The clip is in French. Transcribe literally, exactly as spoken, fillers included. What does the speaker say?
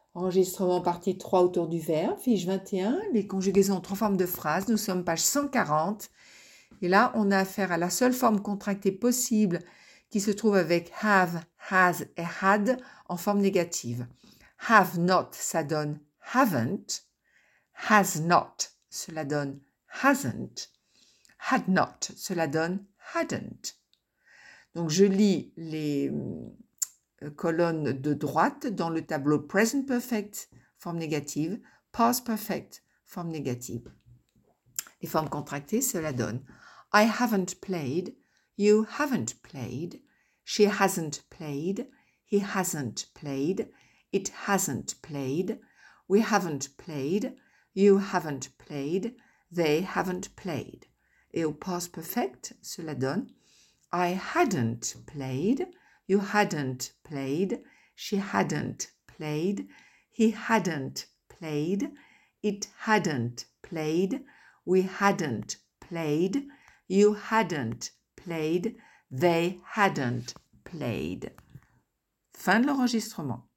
Enregistrement partie trois autour du verbe, fiche vingt et un, les conjugaisons en trois formes de phrases. Nous sommes page cent quarante. Et là, on a affaire à la seule forme contractée possible qui se trouve avec have, has et had en forme négative. Have not, ça donne haven't. Has not, cela donne hasn't. Had not, cela donne hadn't. Donc, je lis les colonnes de droite dans le tableau present perfect, forme négative, past perfect, forme négative. Les formes contractées, cela donne I haven't played, you haven't played, she hasn't played, he hasn't played, it hasn't played, we haven't played, you haven't played, they haven't played. Et au past perfect, cela donne I hadn't played, you hadn't played, she hadn't played, he hadn't played, it hadn't played, we hadn't played, you hadn't played, they hadn't played. Fin de l'enregistrement.